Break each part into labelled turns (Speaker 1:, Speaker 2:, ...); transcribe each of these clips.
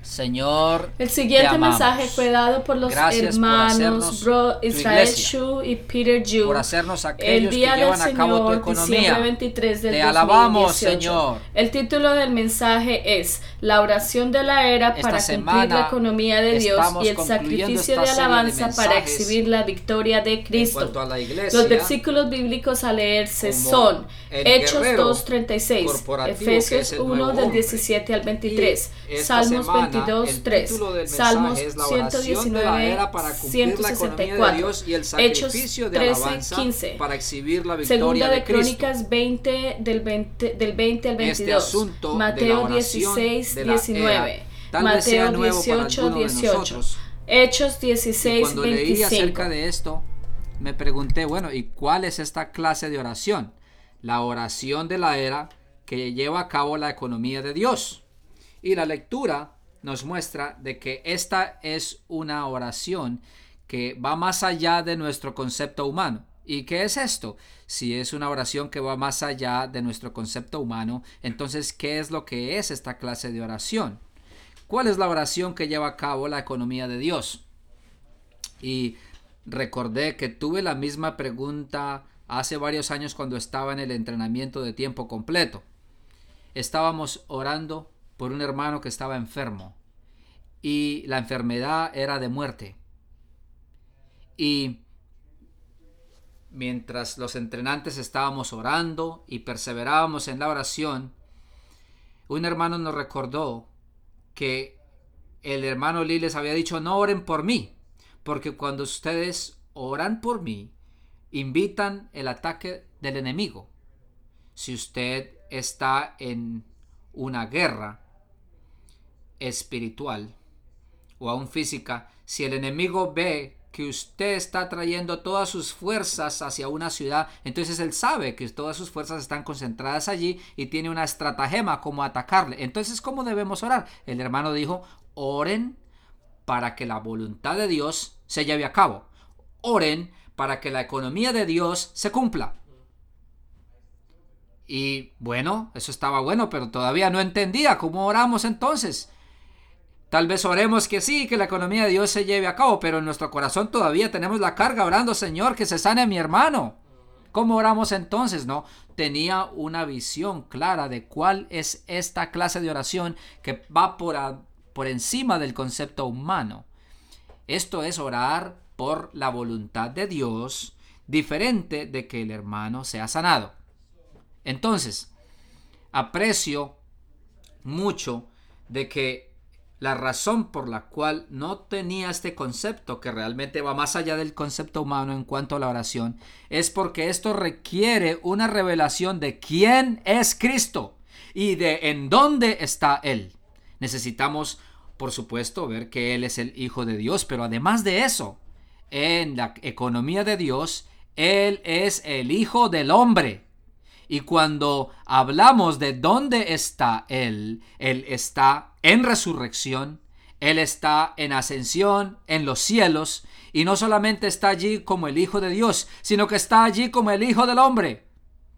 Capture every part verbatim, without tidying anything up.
Speaker 1: Señor,
Speaker 2: El
Speaker 1: te
Speaker 2: siguiente
Speaker 1: amamos.
Speaker 2: mensaje fue dado por los
Speaker 1: Gracias por hacernos
Speaker 2: hermanos Bro
Speaker 1: tu
Speaker 2: Israel
Speaker 1: iglesia,
Speaker 2: Shu y Peter Ju
Speaker 1: por hacernos
Speaker 2: el
Speaker 1: aquellos que
Speaker 2: día del
Speaker 1: llevan a cabo tu
Speaker 2: Señor, diciembre
Speaker 1: economía.
Speaker 2: veintitrés del
Speaker 1: Te alabamos,
Speaker 2: dos mil dieciocho.
Speaker 1: Señor.
Speaker 2: El título del mensaje es La oración de la era
Speaker 1: Esta
Speaker 2: para cumplir
Speaker 1: semana
Speaker 2: la economía de Dios
Speaker 1: estamos
Speaker 2: y el
Speaker 1: concluyendo
Speaker 2: sacrificio
Speaker 1: esta
Speaker 2: de
Speaker 1: serie de
Speaker 2: alabanza para
Speaker 1: mensajes
Speaker 2: exhibir la victoria de
Speaker 1: En
Speaker 2: Cristo.
Speaker 1: cuanto a la iglesia,
Speaker 2: Los versículos bíblicos a leerse
Speaker 1: como
Speaker 2: son
Speaker 1: el
Speaker 2: Hechos
Speaker 1: guerrero
Speaker 2: dos treinta y seis,
Speaker 1: corporativo, que
Speaker 2: Efesios
Speaker 1: es el
Speaker 2: uno
Speaker 1: nuevo
Speaker 2: del
Speaker 1: hombre.
Speaker 2: diecisiete al veintitrés,
Speaker 1: Y esta
Speaker 2: Salmos
Speaker 1: semana,
Speaker 2: veintidós
Speaker 1: el
Speaker 2: tres,
Speaker 1: título del
Speaker 2: Salmos
Speaker 1: mensaje es la
Speaker 2: ciento
Speaker 1: oración de la
Speaker 2: diecinueve,
Speaker 1: era para cumplir la
Speaker 2: ciento sesenta y
Speaker 1: economía de
Speaker 2: cuatro,
Speaker 1: Dios y el
Speaker 2: Hechos
Speaker 1: sacrificio de
Speaker 2: trece
Speaker 1: alabanza
Speaker 2: quince,
Speaker 1: para exhibir la victoria
Speaker 2: Segunda
Speaker 1: de
Speaker 2: de
Speaker 1: Cristo.
Speaker 2: Crónicas veinte del veinte del veinte al
Speaker 1: Este
Speaker 2: veintidós,
Speaker 1: asunto de la
Speaker 2: Mateo
Speaker 1: oración
Speaker 2: dieciséis
Speaker 1: de la
Speaker 2: diecinueve,
Speaker 1: era, tal vez sea
Speaker 2: Mateo
Speaker 1: nuevo para
Speaker 2: dieciocho
Speaker 1: alguno de
Speaker 2: dieciocho,
Speaker 1: nosotros.
Speaker 2: Hechos
Speaker 1: Y
Speaker 2: dieciséis
Speaker 1: cuando leí
Speaker 2: veinticinco.
Speaker 1: acerca de esto, me pregunté, bueno, ¿y cuál es esta clase de oración? La oración de la era que lleva a cabo la economía de Dios. Y la lectura nos muestra de que esta es una oración que va más allá de nuestro concepto humano. ¿Y qué es esto? Si es una oración que va más allá de nuestro concepto humano, entonces, ¿qué es lo que es esta clase de oración? ¿Cuál es la oración que lleva a cabo la economía de Dios? Y recordé que tuve la misma pregunta hace varios años cuando estaba en el entrenamiento de tiempo completo. Estábamos orando por un hermano que estaba enfermo y la enfermedad era de muerte. Y mientras los entrenantes estábamos orando y perseverábamos en la oración, un hermano nos recordó que el hermano Lee les había dicho: no oren por mí, porque cuando ustedes oran por mí, invitan el ataque del enemigo. Si usted está en una guerra espiritual o aún física, si el enemigo ve que usted está trayendo todas sus fuerzas hacia una ciudad, entonces él sabe que todas sus fuerzas están concentradas allí y tiene una estratagema como atacarle. Entonces, ¿cómo debemos orar? El hermano dijo: oren para que la voluntad de Dios se lleve a cabo. Oren para que la economía de Dios se cumpla. Y bueno, eso estaba bueno, pero todavía no entendía cómo oramos entonces. Tal vez oremos que sí, que la economía de Dios se lleve a cabo, pero en nuestro corazón todavía tenemos la carga orando: Señor, que se sane a mi hermano. ¿Cómo oramos entonces? No, tenía una visión clara de cuál es esta clase de oración que va por, a, por encima del concepto humano. Esto es orar por la voluntad de Dios, diferente de que el hermano sea sanado. Entonces, aprecio mucho de que la razón por la cual no tenía este concepto, que realmente va más allá del concepto humano en cuanto a la oración, es porque esto requiere una revelación de quién es Cristo y de en dónde está Él. Necesitamos, por supuesto, ver que Él es el Hijo de Dios, pero además de eso, en la economía de Dios, Él es el Hijo del Hombre. Y cuando hablamos de dónde está Él, Él está en resurrección, Él está en ascensión, en los cielos, y no solamente está allí como el Hijo de Dios, sino que está allí como el Hijo del Hombre.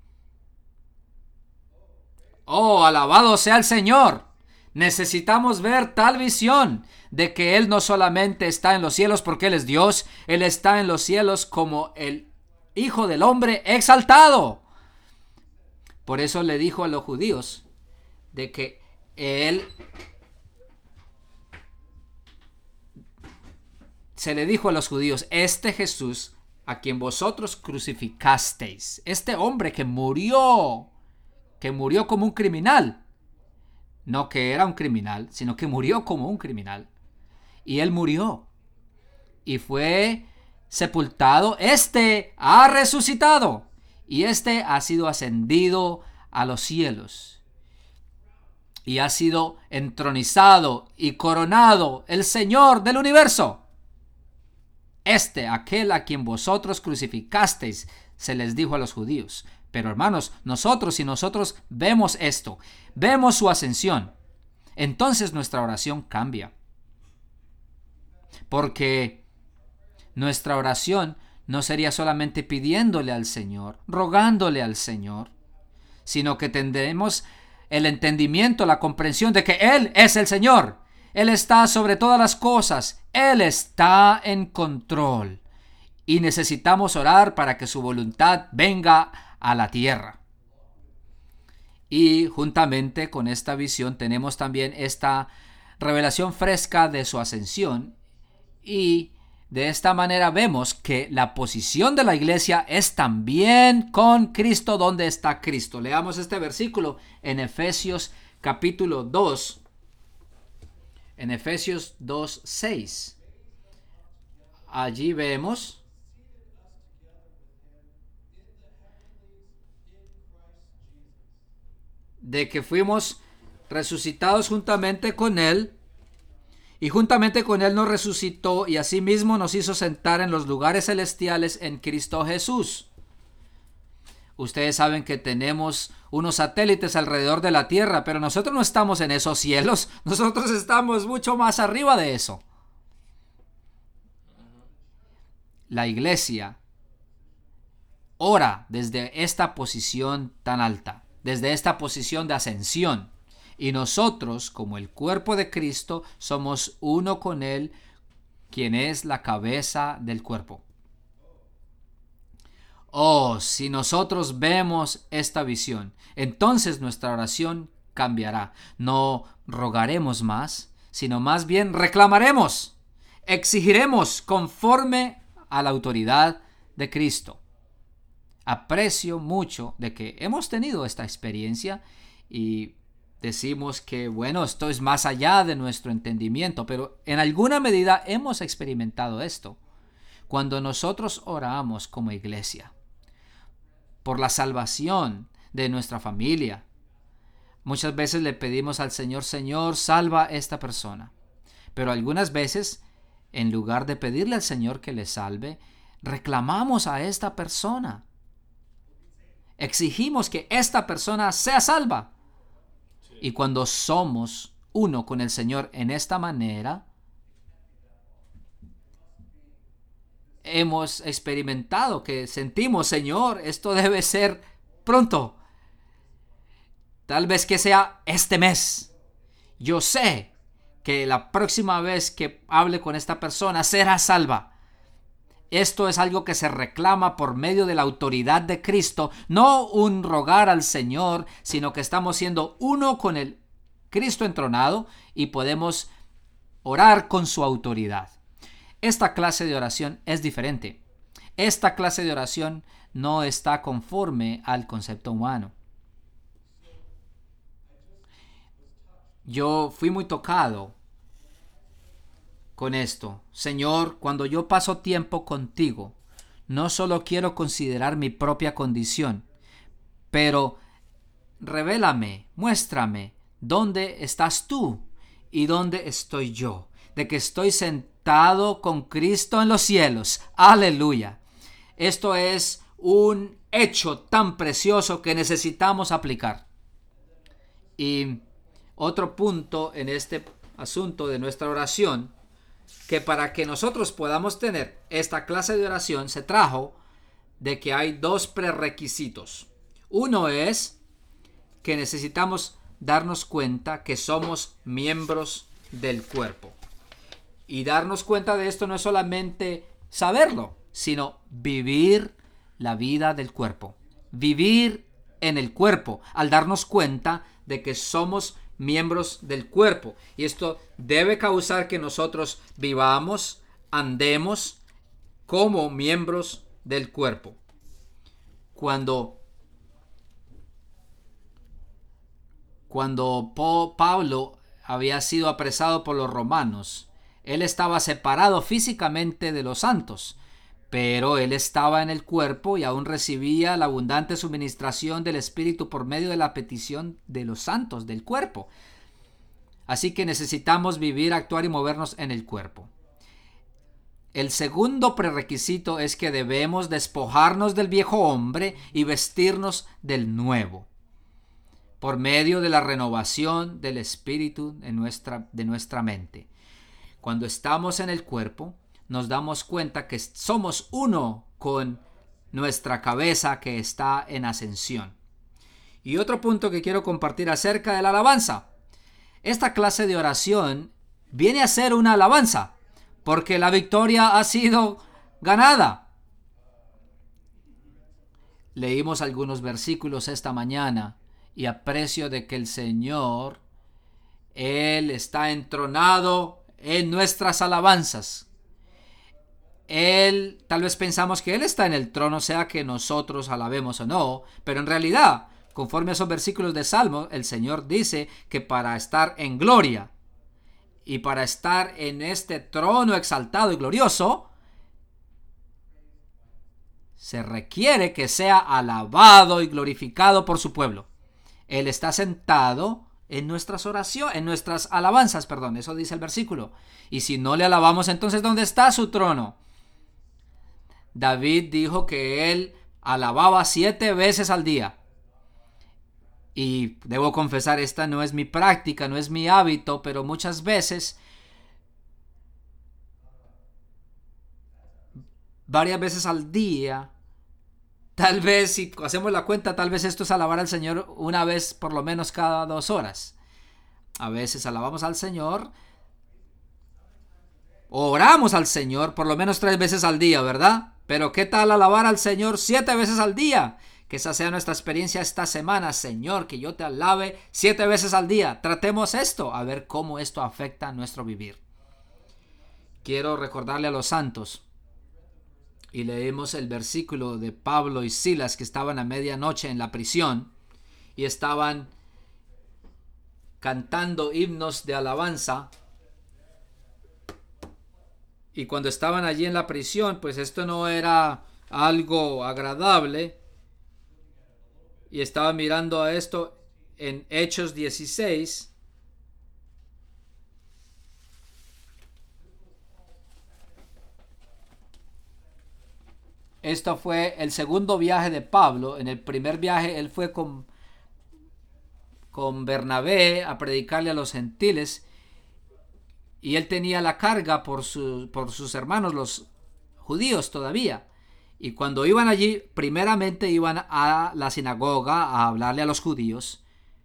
Speaker 1: ¡Oh, alabado sea el Señor! Necesitamos ver tal visión de que Él no solamente está en los cielos porque Él es Dios, Él está en los cielos como el Hijo del Hombre exaltado. Por eso le dijo a los judíos de que Él, se le dijo a los judíos: este Jesús a quien vosotros crucificasteis, este hombre que murió, que murió como un criminal, no que era un criminal, sino que murió como un criminal, y Él murió y fue sepultado, este ha resucitado. Y este ha sido ascendido a los cielos y ha sido entronizado y coronado el Señor del universo. Este, aquel a quien vosotros crucificasteis, se les dijo a los judíos. Pero hermanos, nosotros si nosotros vemos esto, vemos su ascensión, entonces nuestra oración cambia. Porque nuestra oración no sería solamente pidiéndole al Señor, rogándole al Señor, sino que tendremos el entendimiento, la comprensión de que Él es el Señor. Él está sobre todas las cosas. Él está en control. Y necesitamos orar para que su voluntad venga a la tierra. Y juntamente con esta visión tenemos también esta revelación fresca de su ascensión. Y de esta manera vemos que la posición de la iglesia es también con Cristo. ¿Dónde está Cristo? Leamos este versículo en Efesios capítulo dos. En Efesios dos, seis. Allí vemos de que fuimos resucitados juntamente con Él, y juntamente con Él nos resucitó y asimismo nos hizo sentar en los lugares celestiales en Cristo Jesús. Ustedes saben que tenemos unos satélites alrededor de la tierra, pero nosotros no estamos en esos cielos. Nosotros estamos mucho más arriba de eso. La iglesia ora desde esta posición tan alta, desde esta posición de ascensión. Y nosotros, como el cuerpo de Cristo, somos uno con Él, quien es la cabeza del cuerpo. Oh, si nosotros vemos esta visión, entonces nuestra oración cambiará. No rogaremos más, sino más bien reclamaremos, exigiremos conforme a la autoridad de Cristo. Aprecio mucho de que hemos tenido esta experiencia y decimos que, bueno, esto es más allá de nuestro entendimiento, pero en alguna medida hemos experimentado esto. Cuando nosotros oramos como iglesia por la salvación de nuestra familia, muchas veces le pedimos al Señor, Señor, salva a esta persona. Pero algunas veces, en lugar de pedirle al Señor que le salve, reclamamos a esta persona. Exigimos que esta persona sea salva. Y cuando somos uno con el Señor en esta manera, hemos experimentado que sentimos, Señor, esto debe ser pronto. Tal vez que sea este mes. Yo sé que la próxima vez que hable con esta persona será salva. Esto es algo que se reclama por medio de la autoridad de Cristo, no un rogar al Señor, sino que estamos siendo uno con el Cristo entronado y podemos orar con su autoridad. Esta clase de oración es diferente. Esta clase de oración no está conforme al concepto humano. Yo fui muy tocado con esto. Señor, cuando yo paso tiempo contigo, no solo quiero considerar mi propia condición, pero revélame, muéstrame dónde estás tú y dónde estoy yo, de que estoy sentado con Cristo en los cielos. Aleluya. Esto es un hecho tan precioso que necesitamos aplicar. Y otro punto en este asunto de nuestra oración, que para que nosotros podamos tener esta clase de oración se trajo de que hay dos prerequisitos. Uno es que necesitamos darnos cuenta que somos miembros del cuerpo. Y darnos cuenta de esto no es solamente saberlo, sino vivir la vida del cuerpo. Vivir en el cuerpo al darnos cuenta de que somos miembros del cuerpo. Y esto debe causar que nosotros vivamos, andemos como miembros del cuerpo. Cuando, cuando Pablo había sido apresado por los romanos, él estaba separado físicamente de los santos, pero él estaba en el cuerpo y aún recibía la abundante suministración del Espíritu por medio de la petición de los santos del cuerpo. Así que necesitamos vivir, actuar y movernos en el cuerpo. El segundo prerequisito es que debemos despojarnos del viejo hombre y vestirnos del nuevo, por medio de la renovación del Espíritu de nuestra, de nuestra mente. Cuando estamos en el cuerpo, nos damos cuenta que somos uno con nuestra cabeza que está en ascensión. Y otro punto que quiero compartir acerca de la alabanza. Esta clase de oración viene a ser una alabanza, porque la victoria ha sido ganada. Leímos algunos versículos esta mañana y aprecio de que el Señor, Él está entronado en nuestras alabanzas. Él, tal vez pensamos que Él está en el trono, sea que nosotros alabemos o no, pero en realidad, conforme a esos versículos de Salmo, el Señor dice que para estar en gloria y para estar en este trono exaltado y glorioso, se requiere que sea alabado y glorificado por su pueblo. Él está sentado en nuestras oraciones, en nuestras alabanzas, perdón, eso dice el versículo. Y si no le alabamos, entonces ¿dónde está su trono? David dijo que él alababa siete veces al día. Y debo confesar, esta no es mi práctica, no es mi hábito, pero muchas veces, varias veces al día, tal vez si hacemos la cuenta, tal vez esto es alabar al Señor una vez por lo menos cada dos horas. A veces alabamos al Señor, oramos al Señor por lo menos tres veces al día, ¿verdad? Pero ¿qué tal alabar al Señor siete veces al día? Que esa sea nuestra experiencia esta semana. Señor, que yo te alabe siete veces al día. Tratemos esto, a ver cómo esto afecta a nuestro vivir. Quiero recordarle a los santos, y leemos el versículo de Pablo y Silas, que estaban a medianoche en la prisión y estaban cantando himnos de alabanza. Y cuando estaban allí en la prisión, pues esto no era algo agradable. Y estaba mirando a esto en Hechos dieciséis. Esto fue el segundo viaje de Pablo. En el primer viaje él fue con, con Bernabé a predicarle a los gentiles. Y él tenía la carga por, su, por sus hermanos, los judíos todavía. Y cuando iban allí, primeramente iban a la sinagoga a hablarle a los judíos.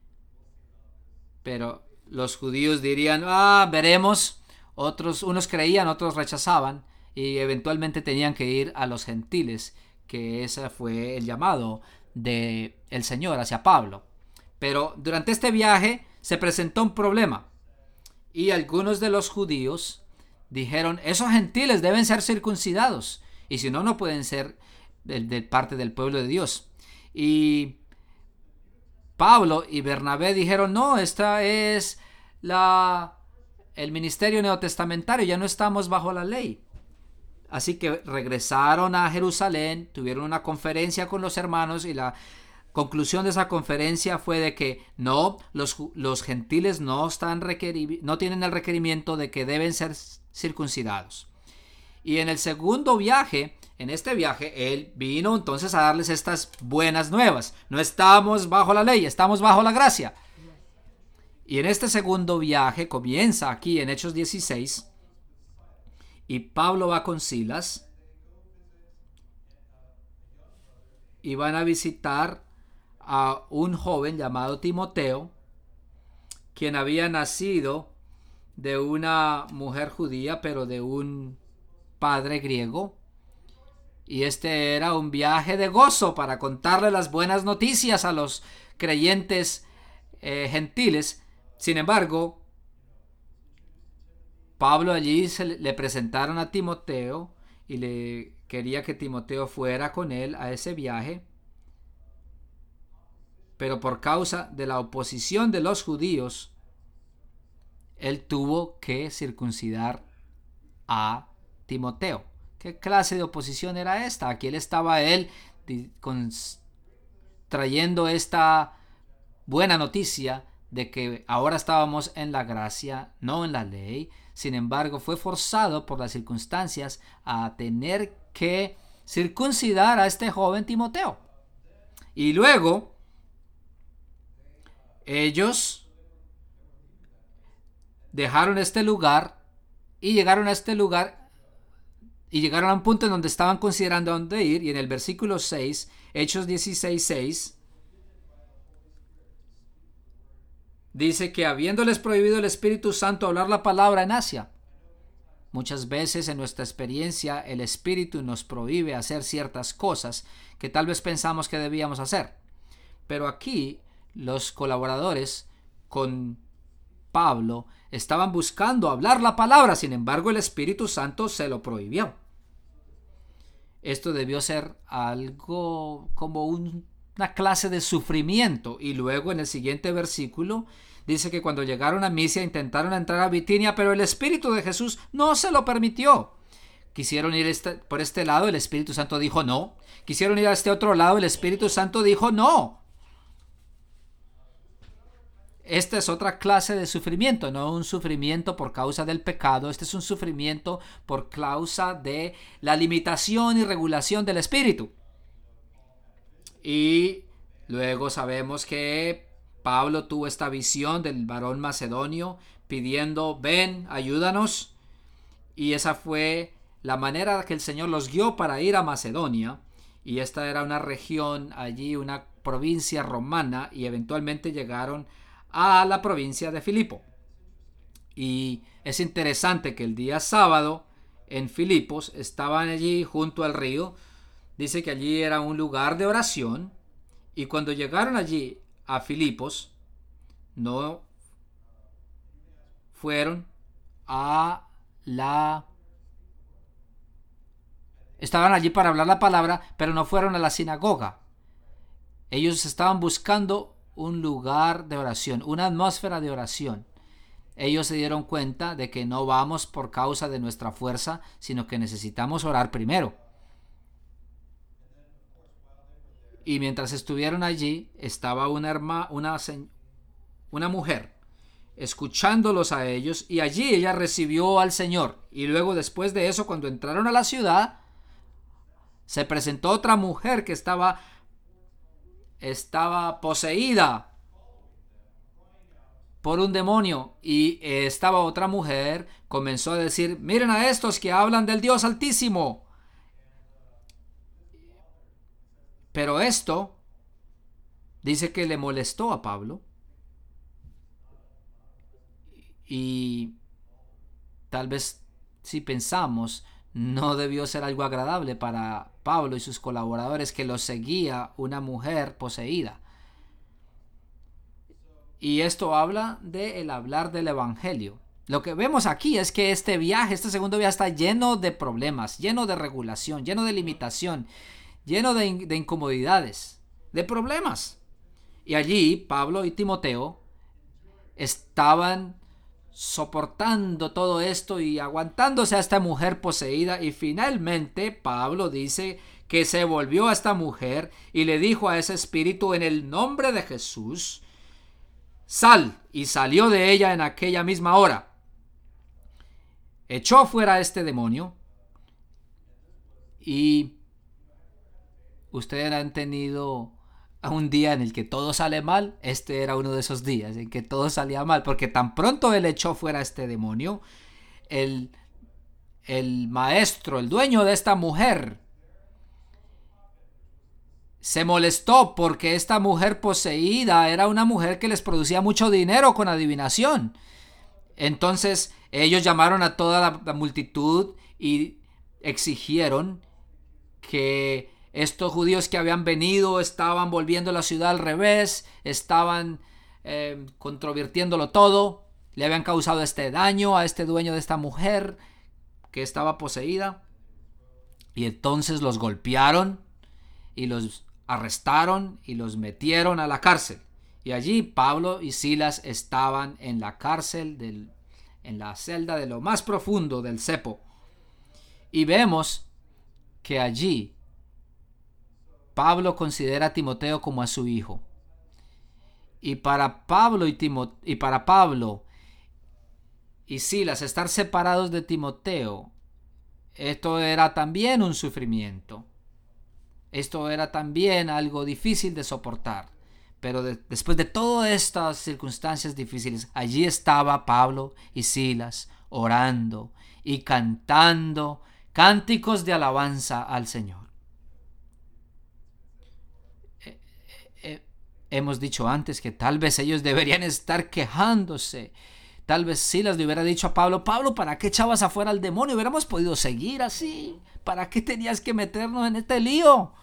Speaker 1: Pero los judíos dirían, ah, veremos. Otros, unos creían, otros rechazaban. Y eventualmente tenían que ir a los gentiles, que ese fue el llamado del Señor hacia Pablo. Pero durante este viaje se presentó un problema. Y algunos de los judíos dijeron, esos gentiles deben ser circuncidados, y si no, no pueden ser de, de parte del pueblo de Dios. Y Pablo y Bernabé dijeron, no, esta es la, el ministerio neotestamentario, ya no estamos bajo la ley. Así que regresaron a Jerusalén, tuvieron una conferencia con los hermanos y la conclusión de esa conferencia fue de que no, los, los gentiles no, están requeri- no tienen el requerimiento de que deben ser circuncidados. Y en el segundo viaje, en este viaje, él vino entonces a darles estas buenas nuevas. No estamos bajo la ley, estamos bajo la gracia. Y en este segundo viaje comienza aquí en Hechos dieciséis, y Pablo va con Silas y van a visitar a un joven llamado Timoteo, quien había nacido de una mujer judía, pero de un padre griego. Y este era un viaje de gozo para contarle las buenas noticias a los creyentes eh, gentiles. Sin embargo, Pablo allí se le, le presentaron a Timoteo y le quería que Timoteo fuera con él a ese viaje. Pero por causa de la oposición de los judíos, él tuvo que circuncidar a Timoteo. ¿Qué clase de oposición era esta? Aquí él estaba él con, trayendo esta buena noticia de que ahora estábamos en la gracia, no en la ley. Sin embargo, fue forzado por las circunstancias a tener que circuncidar a este joven Timoteo. Y luego ellos dejaron este lugar y llegaron a este lugar y llegaron a un punto en donde estaban considerando a dónde ir. Y en el versículo seis, Hechos dieciséis, seis, dice que habiéndoles prohibido el Espíritu Santo hablar la palabra en Asia. Muchas veces en nuestra experiencia el Espíritu nos prohíbe hacer ciertas cosas que tal vez pensamos que debíamos hacer. Pero aquí los colaboradores con Pablo estaban buscando hablar la palabra, sin embargo el Espíritu Santo se lo prohibió. Esto debió ser algo como un, una clase de sufrimiento. Y luego en el siguiente versículo dice que cuando llegaron a Misia intentaron entrar a Bitinia, pero el Espíritu de Jesús no se lo permitió. Quisieron ir este, por este lado, el Espíritu Santo dijo no. Quisieron ir a este otro lado, el Espíritu Santo dijo no. Esta es otra clase de sufrimiento, no un sufrimiento por causa del pecado. Este es un sufrimiento por causa de la limitación y regulación del Espíritu. Y luego sabemos que Pablo tuvo esta visión del varón macedonio pidiendo, ven, ayúdanos. Y esa fue la manera que el Señor los guió para ir a Macedonia. Y esta era una región allí, una provincia romana, y eventualmente llegaron a la provincia de Filipo. Y es interesante que el día sábado en Filipos estaban allí junto al río. Dice que allí era un lugar de oración, y cuando llegaron allí a Filipos no fueron a la estaban allí para hablar la palabra, pero no fueron a la sinagoga. Ellos estaban buscando un lugar de oración, una atmósfera de oración. Ellos se dieron cuenta de que no vamos por causa de nuestra fuerza, sino que necesitamos orar primero. Y mientras estuvieron allí, estaba una, herma, una, una mujer escuchándolos a ellos, y allí ella recibió al Señor. Y luego, después de eso, cuando entraron a la ciudad, se presentó otra mujer que estaba estaba poseída por un demonio, y estaba otra mujer comenzó a decir, miren a estos que hablan del Dios Altísimo. Pero esto dice que le molestó a Pablo, y tal vez si pensamos, no debió ser algo agradable para Pablo y sus colaboradores que los seguía una mujer poseída. Y esto habla del hablar del evangelio. Lo que vemos aquí es que este viaje, este segundo viaje, está lleno de problemas, lleno de regulación, lleno de limitación, lleno de, in- de incomodidades, de problemas. Y allí Pablo y Timoteo estaban soportando todo esto y aguantándose a esta mujer poseída, y finalmente Pablo dice que se volvió a esta mujer y le dijo a ese espíritu, en el nombre de Jesús, sal, y salió de ella en aquella misma hora. Echó fuera a este demonio. Y ustedes han tenido un día en el que todo sale mal. Este era uno de esos días en que todo salía mal, porque tan pronto él echó fuera a este demonio, el, el maestro, el dueño de esta mujer, se molestó porque esta mujer poseída era una mujer que les producía mucho dinero con adivinación. Entonces ellos llamaron a toda la, la multitud y exigieron que estos judíos que habían venido estaban volviendo la ciudad al revés, estaban eh, controvirtiéndolo todo, le habían causado este daño a este dueño de esta mujer que estaba poseída. Y entonces los golpearon y los arrestaron y los metieron a la cárcel. Y allí Pablo y Silas estaban en la cárcel, del, en la celda de lo más profundo del cepo. Y vemos que allí Pablo considera a Timoteo como a su hijo. Y para Pablo y, Timo, y para Pablo y Silas estar separados de Timoteo, esto era también un sufrimiento. Esto era también algo difícil de soportar. Pero de, después de todas estas circunstancias difíciles, allí estaba Pablo y Silas orando y cantando cánticos de alabanza al Señor. hemos dicho antes que tal vez ellos deberían estar quejándose. Tal vez Silas le hubiera dicho a Pablo: Pablo, ¿para qué echabas afuera al demonio? Hubiéramos podido seguir así. ¿Para qué tenías que meternos en este lío?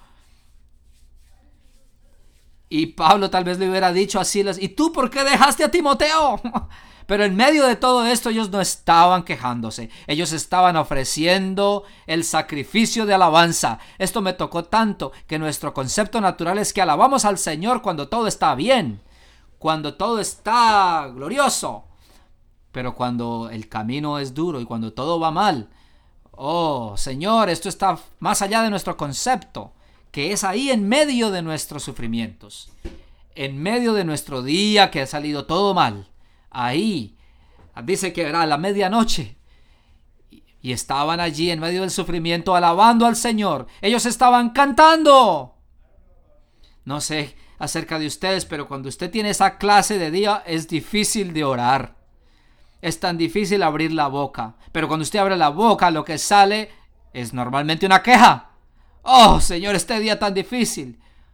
Speaker 1: Y Pablo tal vez le hubiera dicho a Silas: ¿y tú por qué dejaste a Timoteo? Pero en medio de todo esto ellos no estaban quejándose. Ellos estaban ofreciendo el sacrificio de alabanza. Esto me tocó tanto que nuestro concepto natural es que alabamos al Señor cuando todo está bien, cuando todo está glorioso. Pero cuando el camino es duro y cuando todo va mal, oh Señor, esto está más allá de nuestro concepto, que es ahí en medio de nuestros sufrimientos, en medio de nuestro día que ha salido todo mal. Ahí dice que era a la medianoche y estaban allí en medio del sufrimiento alabando al Señor. Ellos estaban cantando. No sé acerca de ustedes, pero cuando usted tiene esa clase de día es difícil de orar. Es tan difícil abrir la boca. Pero cuando usted abre la boca, lo que sale es normalmente una queja. Oh, Señor, este día tan difícil.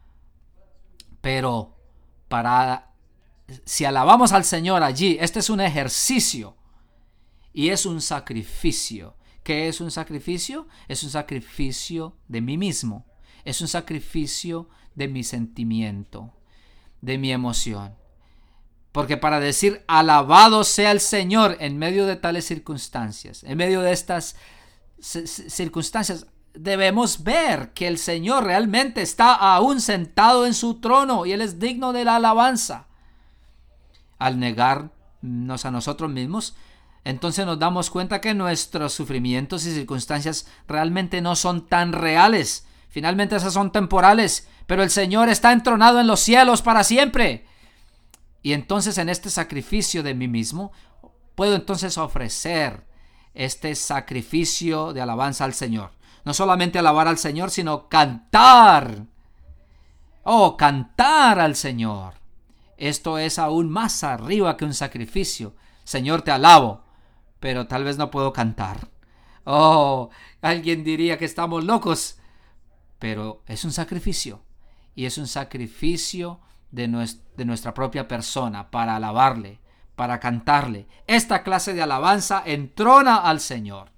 Speaker 1: Pero para si alabamos al Señor allí, este es un ejercicio y es un sacrificio. ¿Qué es un sacrificio? Es un sacrificio de mí mismo. Es un sacrificio de mi sentimiento, de mi emoción. Porque para decir alabado sea el Señor en medio de tales circunstancias, en medio de estas circunstancias, debemos ver que el Señor realmente está aún sentado en su trono y Él es digno de la alabanza. Al negarnos a nosotros mismos, entonces nos damos cuenta que nuestros sufrimientos y circunstancias realmente no son tan reales. Finalmente esas son temporales, pero el Señor está entronado en los cielos para siempre. Y entonces en este sacrificio de mí mismo, puedo entonces ofrecer este sacrificio de alabanza al Señor. No solamente alabar al Señor, sino cantar. Oh, cantar al Señor. Esto es aún más arriba que un sacrificio. Señor, te alabo, pero tal vez no puedo cantar. Oh, alguien diría que estamos locos, pero es un sacrificio. Y es un sacrificio de, nues- de nuestra propia persona para alabarle, para cantarle. Esta clase de alabanza entrona al Señor.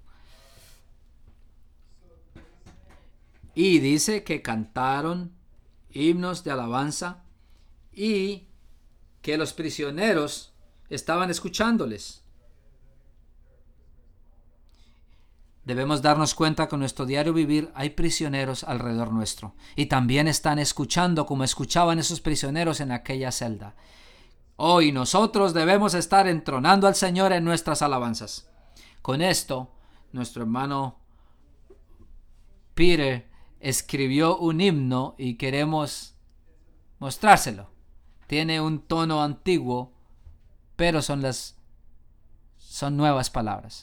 Speaker 1: Y dice que cantaron himnos de alabanza y que los prisioneros estaban escuchándoles. Debemos darnos cuenta que en nuestro diario vivir hay prisioneros alrededor nuestro y también están escuchando como escuchaban esos prisioneros en aquella celda. Hoy nosotros debemos estar entronando al Señor en nuestras alabanzas. Con esto, nuestro hermano Peter escribió un himno y queremos mostrárselo. Tiene un tono antiguo, pero son las son nuevas palabras.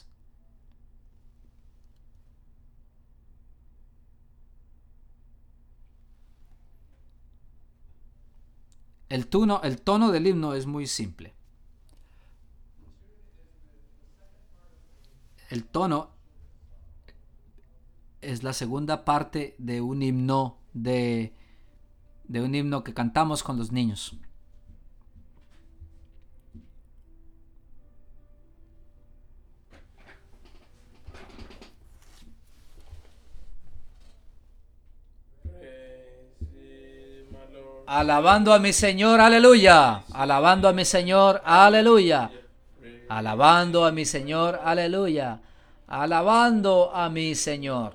Speaker 1: El tono, el tono del himno es muy simple. El tono es la segunda parte de un himno de, de un himno que cantamos con los niños. Alabando a mi Señor, aleluya. Alabando a mi Señor, aleluya. Alabando a mi Señor, aleluya. Alabando a mi Señor.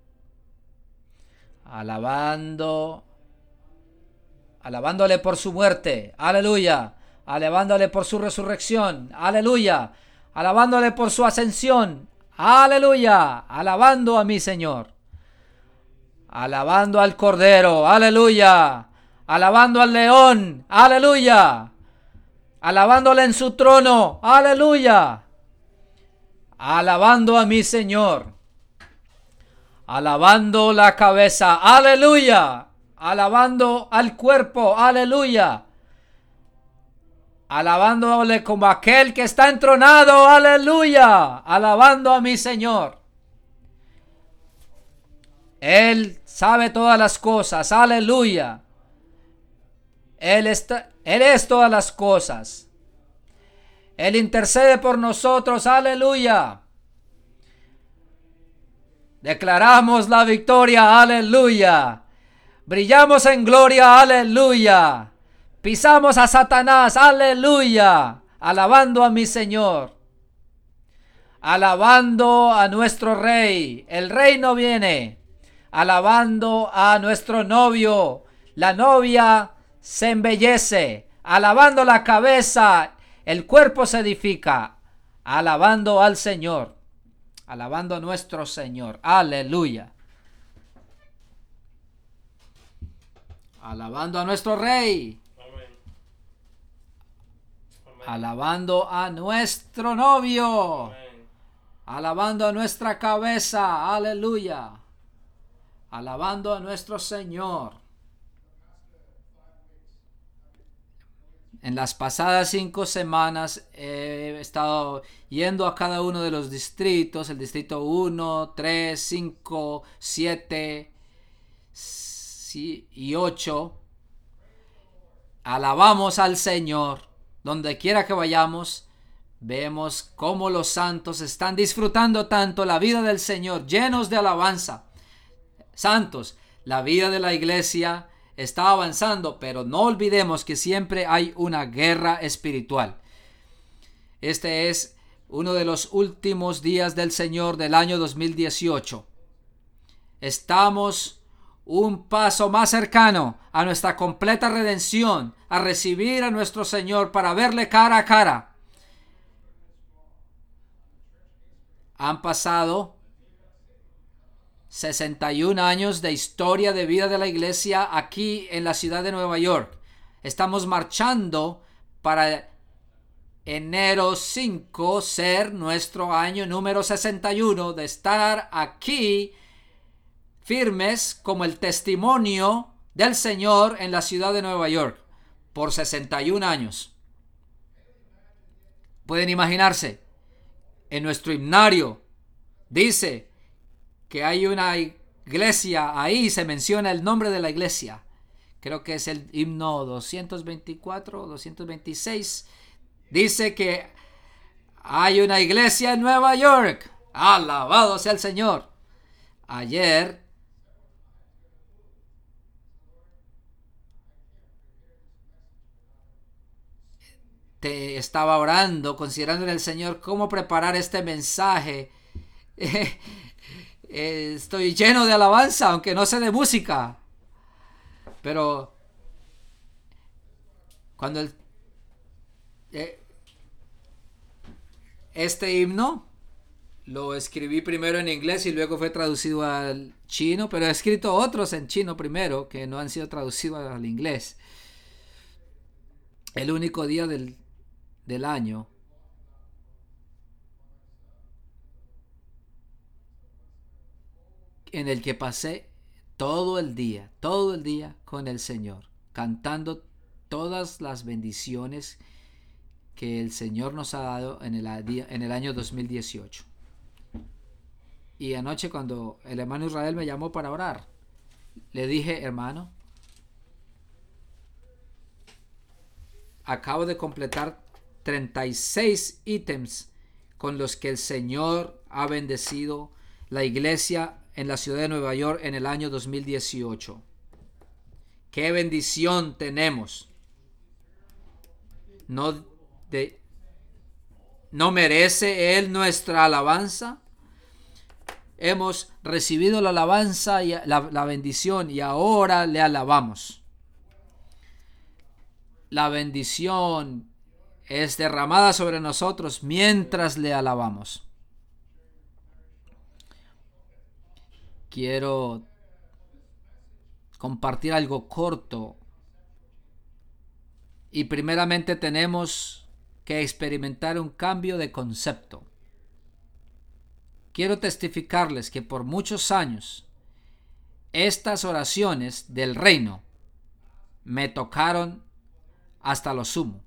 Speaker 1: Alabando. Alabándole por su muerte, aleluya. Alabándole por su resurrección, aleluya. Alabándole por su ascensión, aleluya. Alabando a mi Señor. Alabando al Cordero, aleluya. Alabando al León, aleluya. Alabándole en su trono, aleluya. Alabando a mi Señor. Alabando la cabeza, aleluya. Alabando al cuerpo, aleluya. Alabándole como aquel que está entronado, aleluya. Alabando a mi Señor. Él sabe todas las cosas, aleluya. Él, está, Él es todas las cosas. Él intercede por nosotros. Aleluya. Declaramos la victoria. Aleluya. Brillamos en gloria. Aleluya. Pisamos a Satanás. Aleluya. Alabando a mi Señor. Alabando a nuestro Rey. El reino viene. Alabando a nuestro novio. La novia se embellece. Alabando la cabeza. El cuerpo se edifica. Alabando al Señor. Alabando a nuestro Señor. Aleluya. Alabando a nuestro Rey.
Speaker 3: Amén. Amén.
Speaker 1: Alabando a nuestro novio.
Speaker 3: Amén.
Speaker 1: Alabando a nuestra cabeza. Aleluya. Alabando a nuestro Señor. En las pasadas cinco semanas he estado yendo a cada uno de los distritos, el distrito uno, tres, cinco, siete y ocho. Alabamos al Señor. Donde quiera que vayamos, vemos cómo los santos están disfrutando tanto la vida del Señor, llenos de alabanza. Santos, la vida de la iglesia está avanzando, pero no olvidemos que siempre hay una guerra espiritual. Este es uno de los últimos días del Señor del año dos mil dieciocho. Estamos un paso más cercano a nuestra completa redención, a recibir a nuestro Señor para verle cara a cara. Han pasado sesenta y un años de historia de vida de la iglesia aquí en la ciudad de Nueva York. Estamos marchando para enero cinco ser nuestro año número sesenta y uno de estar aquí firmes como el testimonio del Señor en la ciudad de Nueva York por sesenta y un años. Pueden imaginarse, en nuestro himnario dice que hay una iglesia, ahí se menciona el nombre de la iglesia. Creo que es el himno doscientos veinticuatro, doscientos veintiséis. Dice que hay una iglesia en Nueva York. Alabado sea el Señor. Ayer te estaba orando, considerando en el Señor cómo preparar este mensaje. Estoy lleno de alabanza, aunque no sé de música. Pero cuando el, eh, este himno lo escribí primero en inglés y luego fue traducido al chino, pero he escrito otros en chino primero que no han sido traducidos al inglés. El único día del, del año en el que pasé todo el día, todo el día con el Señor, cantando todas las bendiciones que el Señor nos ha dado en el, en el año dos mil dieciocho. Y anoche cuando el hermano Israel me llamó para orar, le dije: hermano, acabo de completar treinta y seis ítems con los que el Señor ha bendecido la iglesia en la ciudad de Nueva York en el año dos mil dieciocho. ¡Qué bendición tenemos! ¿No, de, ¿no merece Él nuestra alabanza? Hemos recibido la alabanza y la, la bendición y ahora le alabamos. La bendición es derramada sobre nosotros mientras le alabamos. Quiero compartir algo corto. Y primeramente tenemos que experimentar un cambio de concepto. Quiero testificarles que por muchos años estas oraciones del reino me tocaron hasta lo sumo.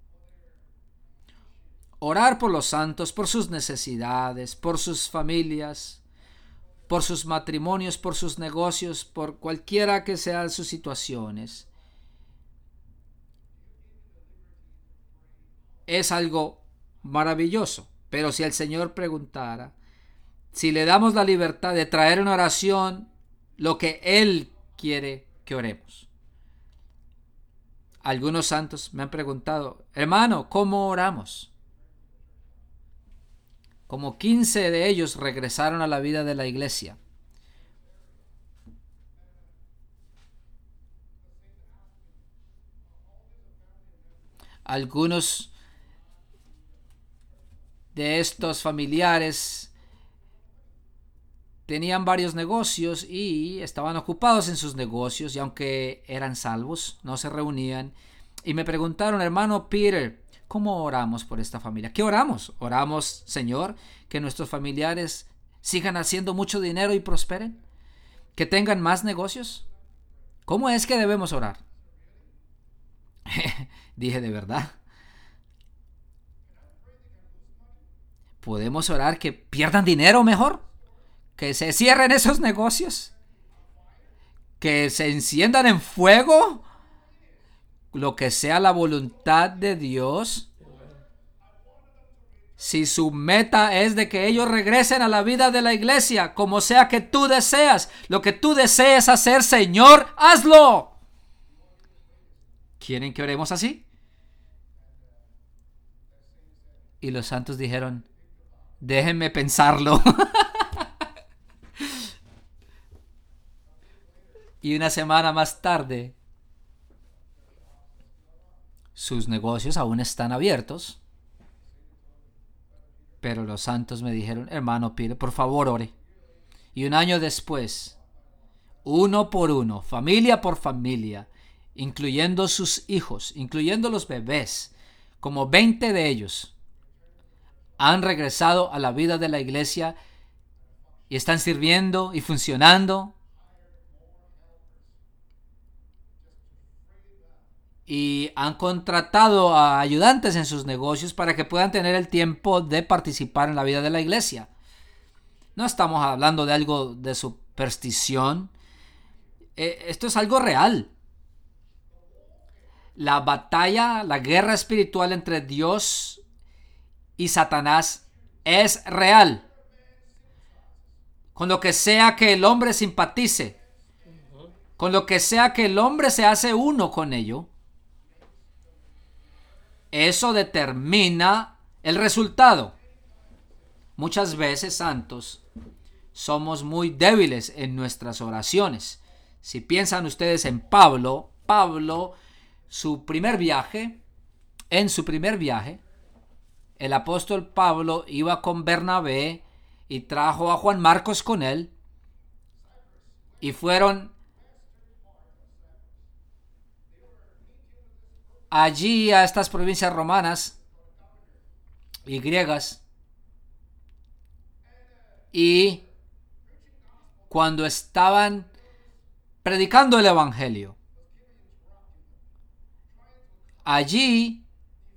Speaker 1: Orar por los santos, por sus necesidades, por sus familias, por sus matrimonios, por sus negocios, por cualquiera que sean sus situaciones. es algo maravilloso. Pero si el Señor preguntara, si le damos la libertad de traer una oración, lo que Él quiere que oremos. Algunos santos me han preguntado, hermano, ¿cómo oramos? Como quince de ellos regresaron a la vida de la iglesia. Algunos de estos familiares tenían varios negocios y estaban ocupados en sus negocios, y aunque eran salvos, no se reunían. Y me preguntaron, hermano Peter, ¿cómo oramos por esta familia? ¿Qué oramos? Oramos, Señor, que nuestros familiares sigan haciendo mucho dinero y prosperen, que tengan más negocios. ¿Cómo es que debemos orar? Dije, ¿de verdad? ¿Podemos orar que pierdan dinero mejor? ¿Que se cierren esos negocios? ¿Que se enciendan en fuego? Lo que sea la voluntad de Dios. Si su meta es de que ellos regresen a la vida de la iglesia, como sea que tú deseas, lo que tú desees hacer, Señor, hazlo. ¿Quieren que oremos así? Y los santos dijeron, déjenme pensarlo. Y una semana más tarde, sus negocios aún están abiertos. Pero los santos me dijeron, hermano Peter, por favor ore. Y un año después, uno por uno, familia por familia, incluyendo sus hijos, incluyendo los bebés, como veinte de ellos, han regresado a la vida de la iglesia y están sirviendo y funcionando. Y han contratado a ayudantes en sus negocios para que puedan tener el tiempo de participar en la vida de la iglesia. No estamos hablando de algo de superstición. Eh, esto es algo real. La batalla, la guerra espiritual entre Dios y Satanás es real. Con lo que sea que el hombre simpatice, con lo que sea que el hombre se hace uno con ello, eso determina el resultado. Muchas veces, santos, somos muy débiles en nuestras oraciones. Si piensan ustedes en Pablo, Pablo, su primer viaje, en su primer viaje, el apóstol Pablo iba con Bernabé y trajo a Juan Marcos con él, y fueron allí a estas provincias romanas y griegas, y cuando estaban predicando el evangelio, allí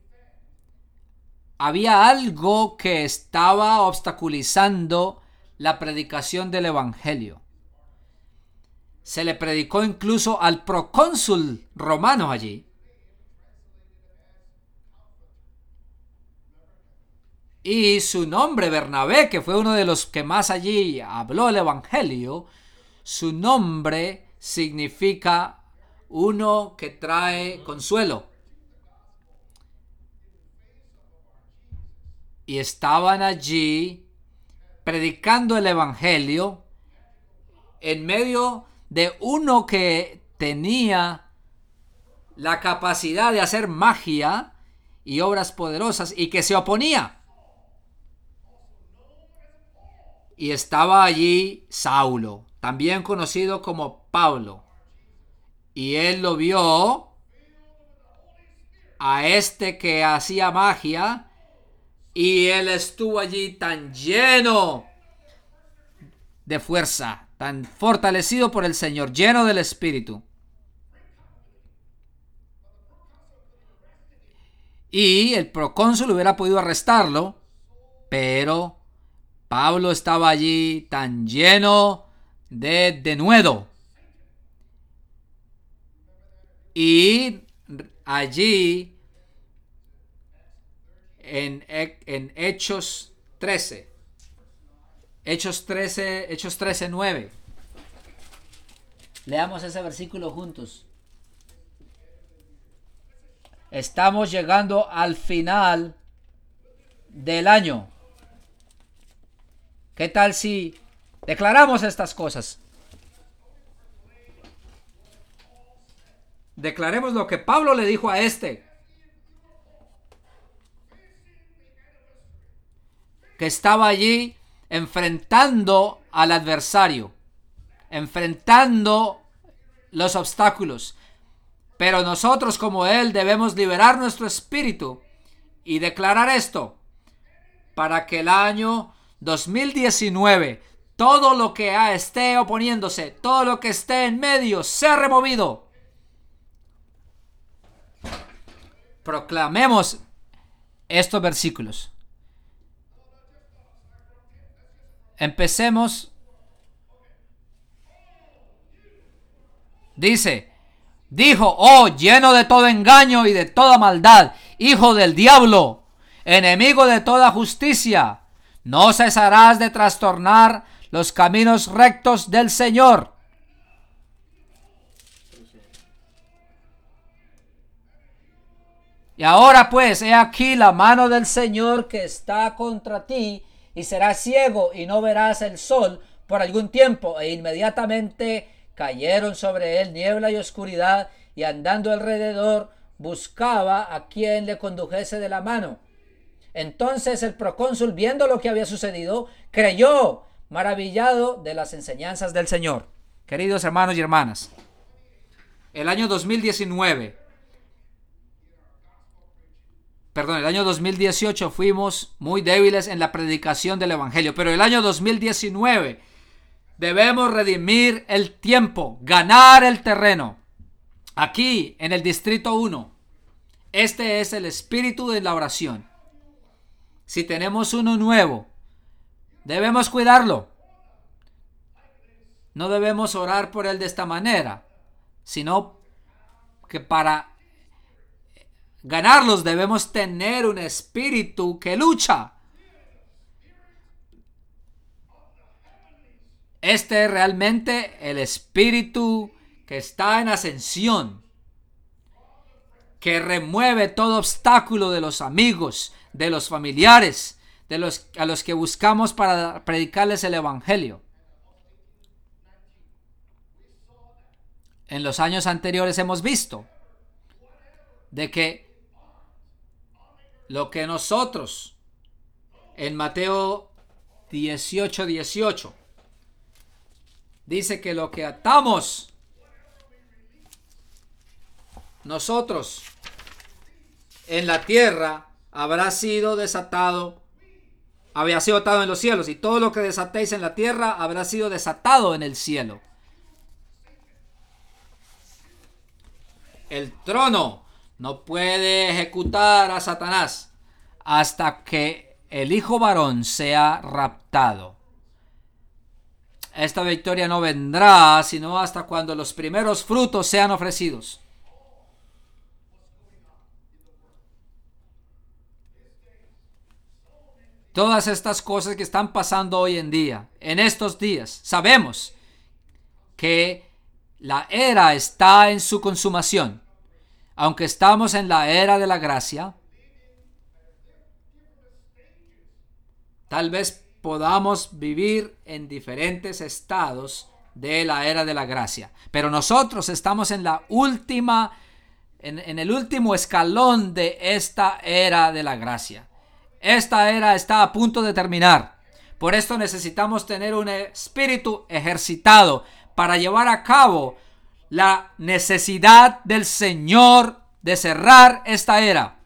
Speaker 1: había algo que estaba obstaculizando la predicación del evangelio. Se le predicó incluso al procónsul romano allí. Y su nombre, Bernabé, que fue uno de los que más allí habló el evangelio, su nombre significa uno que trae consuelo. Y estaban allí predicando el evangelio en medio de uno que tenía la capacidad de hacer magia y obras poderosas y que se oponía. Y estaba allí Saulo, también conocido como Pablo. Y él lo vio a este que hacía magia, y él estuvo allí tan lleno de fuerza, tan fortalecido por el Señor, lleno del Espíritu. Y el procónsul hubiera podido arrestarlo, pero Pablo estaba allí tan lleno de denuedo. Y allí en, en Hechos trece. Hechos trece, Hechos trece, nueve. Leamos ese versículo juntos. Estamos llegando al final del año. ¿Qué tal si declaramos estas cosas? Declaremos lo que Pablo le dijo a este, que estaba allí enfrentando al adversario, enfrentando los obstáculos. Pero nosotros, como él, debemos liberar nuestro espíritu y declarar esto, para que el año dos mil diecinueve, todo lo que esté oponiéndose, todo lo que esté en medio, sea removido. Proclamemos estos versículos. Empecemos. Dice, dijo, oh, lleno de todo engaño y de toda maldad, hijo del diablo, enemigo de toda justicia, no cesarás de trastornar los caminos rectos del Señor. Y ahora pues, he aquí la mano del Señor que está contra ti, y serás ciego y no verás el sol por algún tiempo. E inmediatamente cayeron sobre él niebla y oscuridad, y andando alrededor buscaba a quien le condujese de la mano. Entonces el procónsul, viendo lo que había sucedido, creyó, maravillado de las enseñanzas del Señor. Queridos hermanos y hermanas, el año dos mil diecinueve, perdón, el año dos mil dieciocho fuimos muy débiles en la predicación del evangelio, pero el año dos mil diecinueve debemos redimir el tiempo, ganar el terreno. Aquí en el distrito uno, este es el espíritu de la oración. Si tenemos uno nuevo, debemos cuidarlo. No debemos orar por él de esta manera, sino que para ganarlos debemos tener un espíritu que lucha. Este es realmente el espíritu que está en ascensión, que remueve todo obstáculo de los amigos, de los familiares, de los a los que buscamos para predicarles el evangelio. En los años anteriores hemos visto de que lo que nosotros en Mateo dieciocho, dieciocho dice que lo que atamos nosotros en la tierra habrá sido desatado, había sido atado en los cielos, y todo lo que desatéis en la tierra habrá sido desatado en el cielo. El trono no puede ejecutar a Satanás hasta que el hijo varón sea raptado. Esta victoria no vendrá sino hasta cuando los primeros frutos sean ofrecidos. Todas estas cosas que están pasando hoy en día, en estos días, sabemos que la era está en su consumación. Aunque estamos en la era de la gracia, tal vez podamos vivir en diferentes estados de la era de la gracia. Pero nosotros estamos en la última, en, en el último escalón de esta era de la gracia. Esta era está a punto de terminar. Por esto necesitamos tener un espíritu ejercitado para llevar a cabo la necesidad del Señor de cerrar esta era.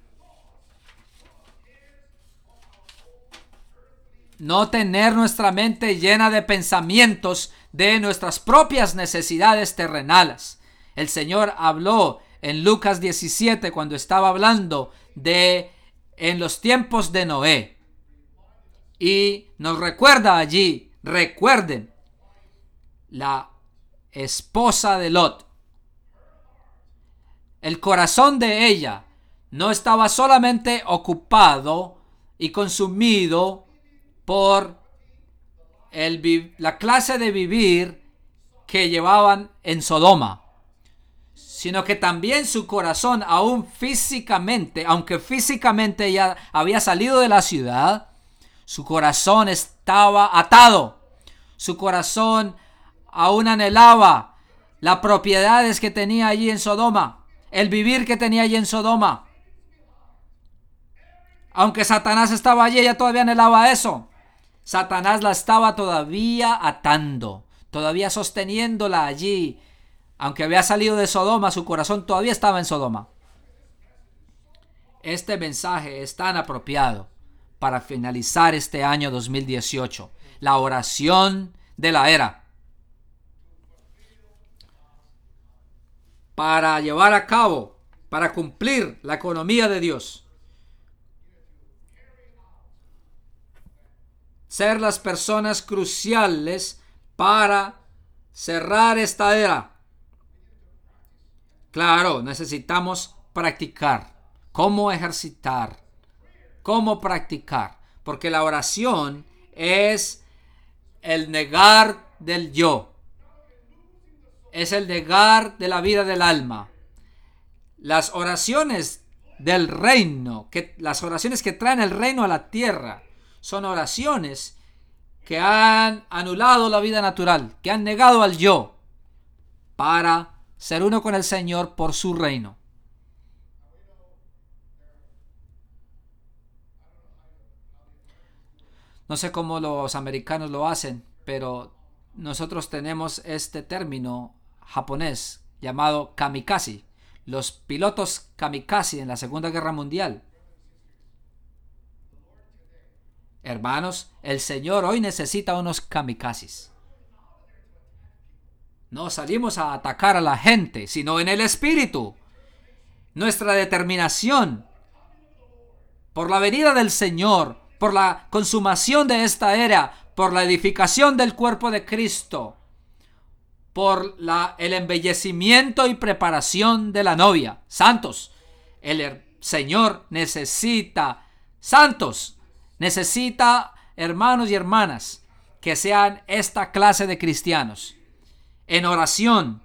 Speaker 1: No tener nuestra mente llena de pensamientos de nuestras propias necesidades terrenales. El Señor habló en Lucas diecisiete cuando estaba hablando de en los tiempos de Noé. Y nos recuerda allí, recuerden, la esposa de Lot. El corazón de ella no estaba solamente ocupado y consumido por el, la clase de vivir que llevaban en Sodoma, sino que también su corazón, aún físicamente, aunque físicamente ya había salido de la ciudad, su corazón estaba atado. Su corazón aún anhelaba las propiedades que tenía allí en Sodoma, el vivir que tenía allí en Sodoma. Aunque Satanás estaba allí, ella todavía anhelaba eso. Satanás la estaba todavía atando, todavía sosteniéndola allí. Aunque había salido de Sodoma, su corazón todavía estaba en Sodoma. Este mensaje es tan apropiado para finalizar este año dos mil dieciocho. La oración de la era. Para llevar a cabo, para cumplir la economía de Dios. Ser las personas cruciales para cerrar esta era. Claro, necesitamos practicar. ¿Cómo ejercitar? ¿Cómo practicar? Porque la oración es el negar del yo. Es el negar de la vida del alma. Las oraciones del reino, que, las oraciones que traen el reino a la tierra, son oraciones que han anulado la vida natural, que han negado al yo para ser uno con el Señor por su reino. No sé cómo los americanos lo hacen, pero nosotros tenemos este término japonés llamado kamikaze. Los pilotos kamikaze en la Segunda Guerra Mundial. Hermanos, el Señor hoy necesita unos kamikazes. No salimos a atacar a la gente, sino en el espíritu. Nuestra determinación por la venida del Señor, por la consumación de esta era, por la edificación del cuerpo de Cristo, por la, el embellecimiento y preparación de la novia. Santos, el Señor necesita santos. Necesita, hermanos y hermanas, que sean esta clase de cristianos en oración,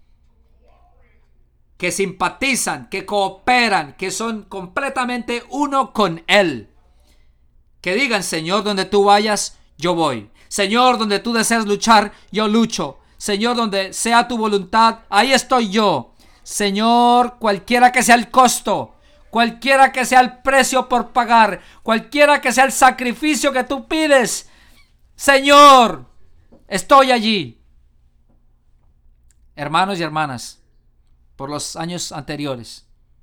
Speaker 1: que simpatizan, que cooperan, que son completamente uno con Él. Que digan: Señor, donde tú vayas, yo voy. Señor, donde tú deseas luchar, yo lucho. Señor, donde sea tu voluntad, ahí estoy yo. Señor, cualquiera que sea el costo, cualquiera que sea el precio por pagar, cualquiera que sea el sacrificio que tú pides, Señor, estoy allí. Hermanos y hermanas, por los años anteriores,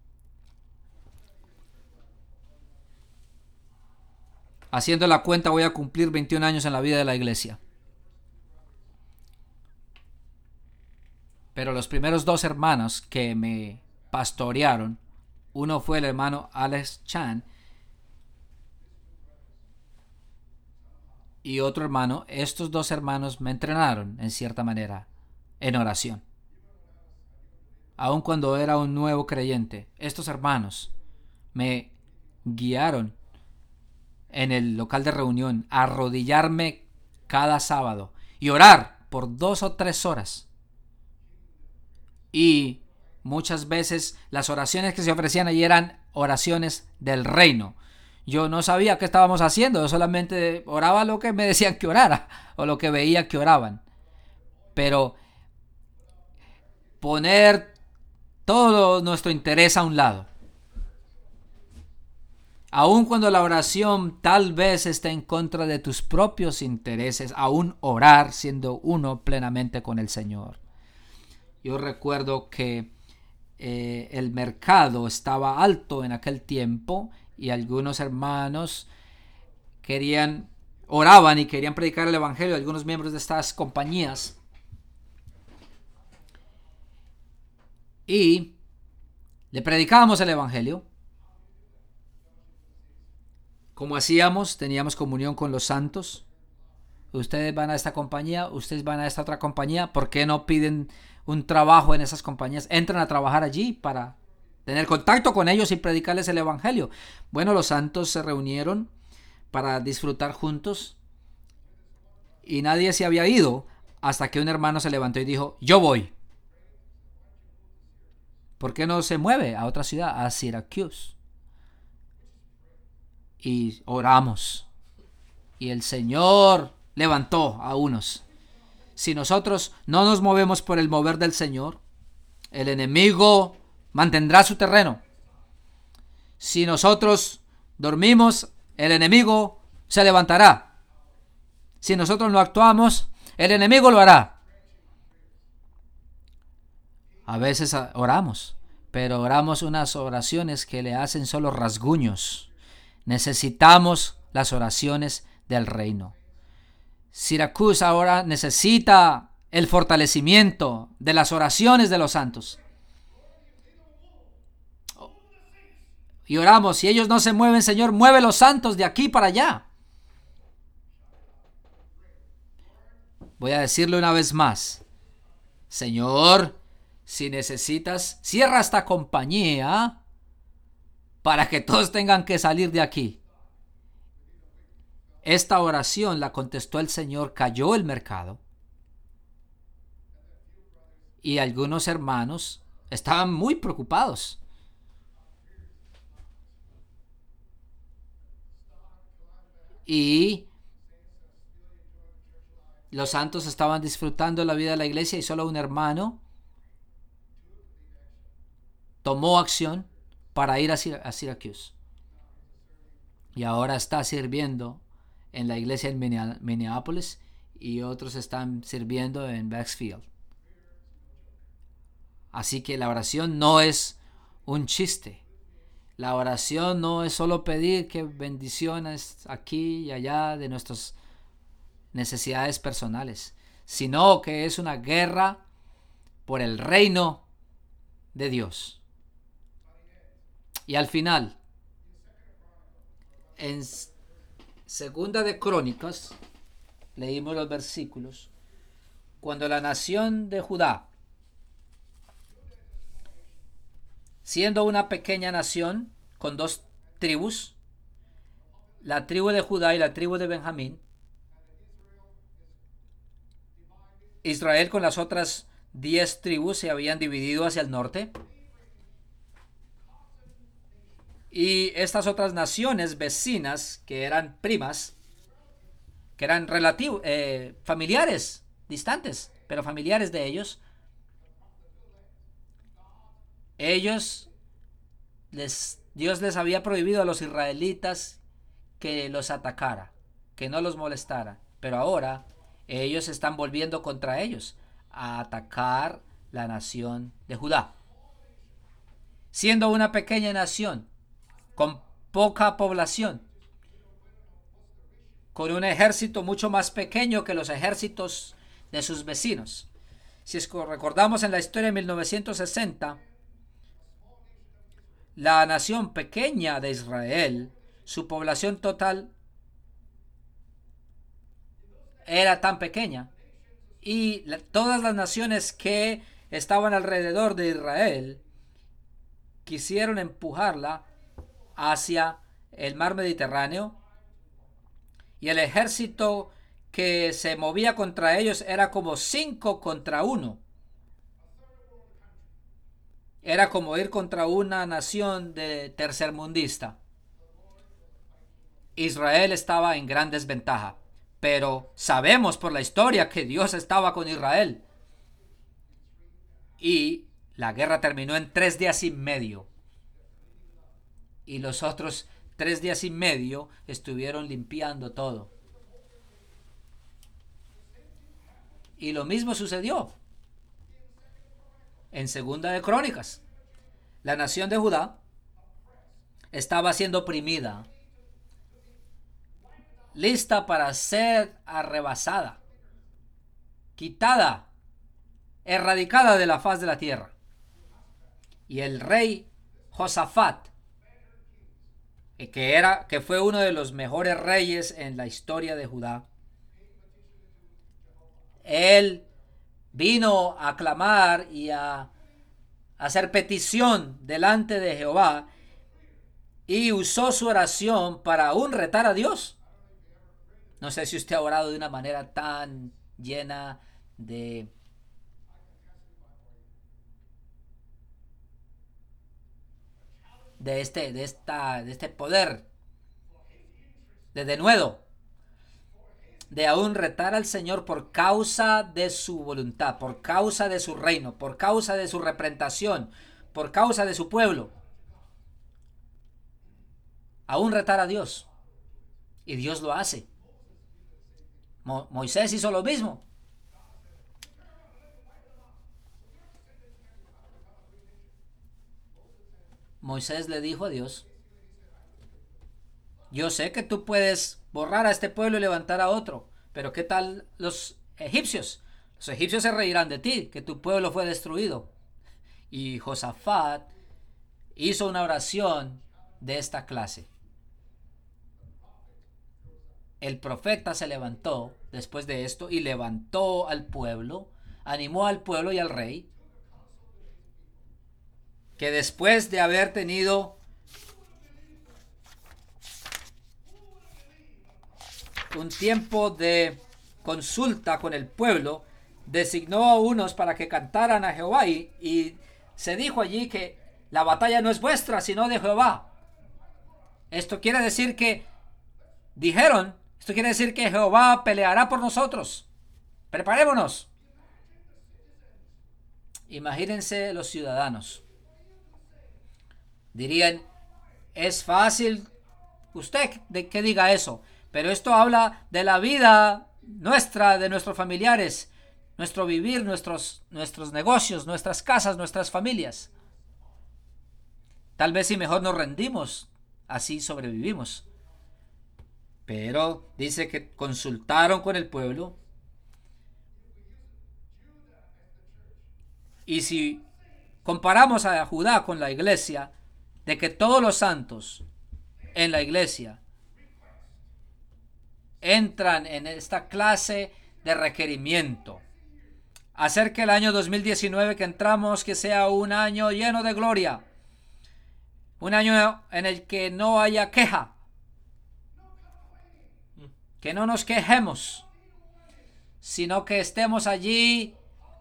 Speaker 1: haciendo la cuenta, voy a cumplir veintiún años en la vida de la iglesia. Pero los primeros dos hermanos que me pastorearon, uno fue el hermano Alex Chan y otro hermano, estos dos hermanos me entrenaron en cierta manera en oración. Aun cuando era un nuevo creyente, estos hermanos me guiaron en el local de reunión a arrodillarme cada sábado y orar por dos o tres horas. Y muchas veces las oraciones que se ofrecían allí eran oraciones del reino. Yo no sabía qué estábamos haciendo, yo solamente oraba lo que me decían que orara o lo que veía que oraban. Pero poner todo nuestro interés a un lado, aun cuando la oración tal vez esté en contra de tus propios intereses, aún orar siendo uno plenamente con el Señor. Yo recuerdo que eh, el mercado estaba alto en aquel tiempo y algunos hermanos querían, oraban y querían predicar el evangelio a algunos miembros de estas compañías. Y le predicábamos el evangelio. Como hacíamos, teníamos comunión con los santos. Ustedes van a esta compañía, ustedes van a esta otra compañía. ¿Por qué no piden un trabajo en esas compañías? Entran a trabajar allí para tener contacto con ellos y predicarles el evangelio. Bueno, los santos se reunieron para disfrutar juntos y nadie se había ido hasta que un hermano se levantó y dijo: yo voy. ¿Por qué no se mueve a otra ciudad? A Syracuse. Y oramos. Y el Señor levantó a unos. Si nosotros no nos movemos por el mover del Señor, el enemigo mantendrá su terreno. Si nosotros dormimos, el enemigo se levantará. Si nosotros no actuamos, el enemigo lo hará. A veces oramos, pero oramos unas oraciones que le hacen solo rasguños. Necesitamos las oraciones del reino. Syracuse ahora necesita el fortalecimiento de las oraciones de los santos. Y oramos: si ellos no se mueven, Señor, mueve los santos de aquí para allá. Voy a decirle una vez más: Señor, si necesitas, cierra esta compañía para que todos tengan que salir de aquí. Esta oración la contestó el Señor, cayó el mercado y algunos hermanos estaban muy preocupados. Y los santos estaban disfrutando la vida de la iglesia y solo un hermano tomó acción para ir a Syracuse. Y ahora está sirviendo en la iglesia en Minneapolis y otros están sirviendo en Bakersfield. Así que la oración no es un chiste. La oración no es solo pedir que bendiciones aquí y allá de nuestras necesidades personales, sino que es una guerra por el reino de Dios. Y al final, en Segunda de Crónicas, leímos los versículos, cuando la nación de Judá, siendo una pequeña nación con dos tribus, la tribu de Judá y la tribu de Benjamín, Israel con las otras diez tribus se habían dividido hacia el norte. Y estas otras naciones vecinas, que eran primas, que eran relativos, eh, familiares, distantes, pero familiares de ellos, ellos, les, Dios les había prohibido a los israelitas que los atacara, que no los molestara. Pero ahora ellos están volviendo contra ellos a atacar la nación de Judá. Siendo una pequeña nación, con poca población, con un ejército mucho más pequeño que los ejércitos de sus vecinos. Si es que recordamos en la historia de mil novecientos sesenta, la nación pequeña de Israel, su población total era tan pequeña, y la, todas las naciones que estaban alrededor de Israel quisieron empujarla hacia el mar Mediterráneo, y el ejército que se movía contra ellos era como cinco contra uno. Era como ir contra una nación de tercermundista. Israel estaba en gran desventaja, pero sabemos por la historia que Dios estaba con Israel. Y la guerra terminó en tres días y medio. Y los otros tres días y medio estuvieron limpiando todo. Y lo mismo sucedió en Segunda de Crónicas. La nación de Judá estaba siendo oprimida, lista para ser arrebasada, quitada, erradicada de la faz de la tierra. Y el rey Josafat, que era, que fue uno de los mejores reyes en la historia de Judá, él vino a clamar y a hacer petición delante de Jehová y usó su oración para aún retar a Dios. No sé si usted ha orado de una manera tan llena de de este de esta de este poder de denuedo, de aún retar al Señor por causa de su voluntad, por causa de su reino, por causa de su representación, por causa de su pueblo. Aún retar a Dios. Y Dios lo hace. Mo- Moisés hizo lo mismo. Moisés le dijo a Dios: yo sé que tú puedes borrar a este pueblo y levantar a otro, pero ¿qué tal los egipcios? Los egipcios se reirán de ti, que tu pueblo fue destruido. Y Josafat hizo una oración de esta clase. El profeta se levantó después de esto y levantó al pueblo, animó al pueblo y al rey, que después de haber tenido un tiempo de consulta con el pueblo, designó a unos para que cantaran a Jehová, y, y se dijo allí que la batalla no es vuestra sino de Jehová. Esto quiere decir que dijeron, esto quiere decir que Jehová peleará por nosotros. Preparémonos. Imagínense los ciudadanos. Dirían: es fácil usted de que diga eso, pero esto habla de la vida nuestra, de nuestros familiares, nuestro vivir, nuestros, nuestros negocios, nuestras casas, nuestras familias. Tal vez si mejor nos rendimos, así sobrevivimos. Pero dice que consultaron con el pueblo. Y si comparamos a Judá con la iglesia, de que todos los santos en la iglesia entran en esta clase de requerimiento, hacer que el año dos mil diecinueve que entramos, que sea un año lleno de gloria, un año en el que no haya queja, que no nos quejemos, sino que estemos allí